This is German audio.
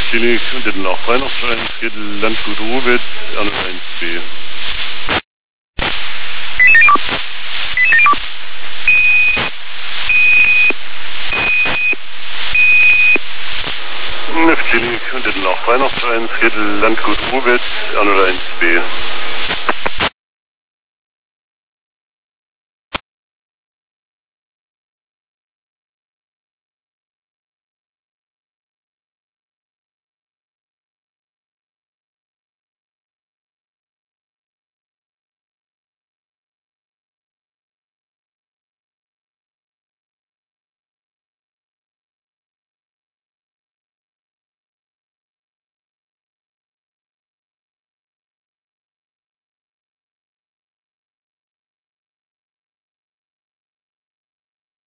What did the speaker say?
Klinik und den Weihnachtsverein, Viertel Landgut Ruhwitz, R01B. Klinik und den Weihnachtsverein, Viertel Landgut Ruhwitz, R01B.